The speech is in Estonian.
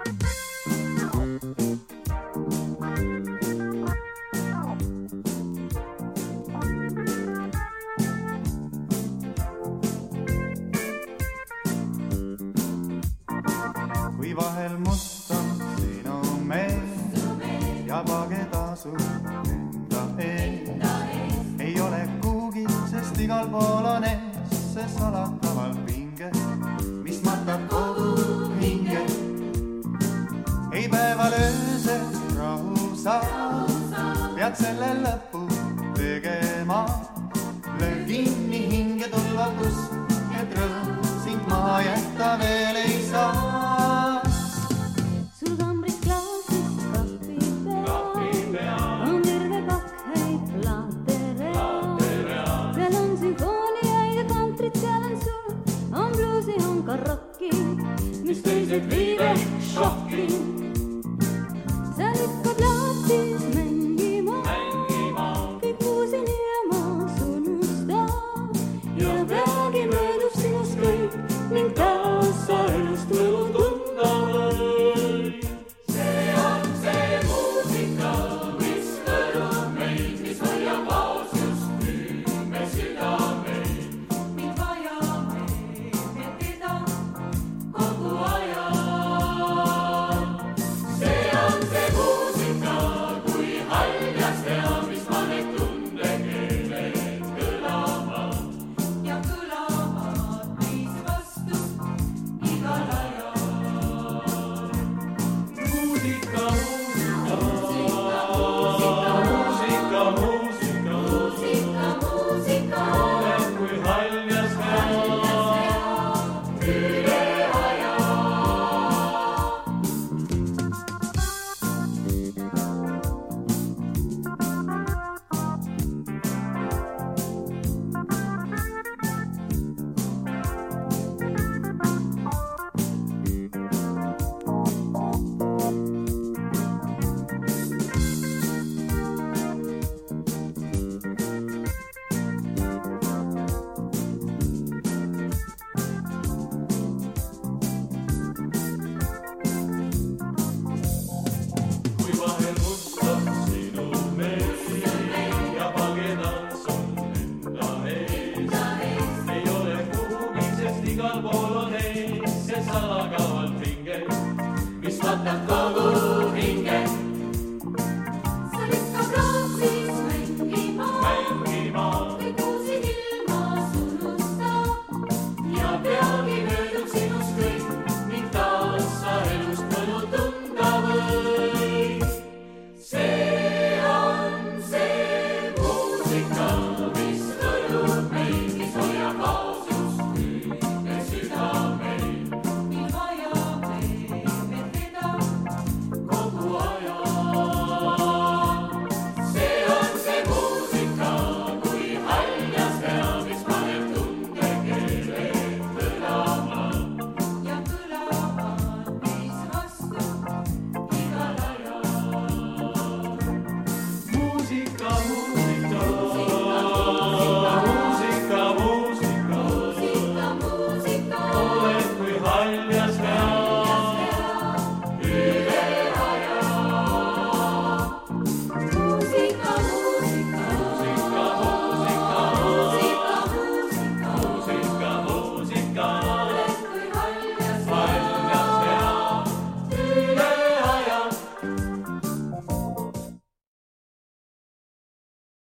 Kui vahel must on sinu meel ja pageda su enda ees. Ei ole kuugi, sest igal pool on ees see salataval pinge, mis matab kogu hinge. Ei päeval öösel rahu saa, pead selle lõpu tegema. Löö kinni hinge tulvakus, et rõõm sind maha jätta veel ei saa. Sul kambris klaasis kahvi peal on terve pakk häid plaatereal. Seal on sümfooniaid ja kantrit, seal on sul, on bluusi, on ka rocki, mis teised viivad šokki. Sa lükkad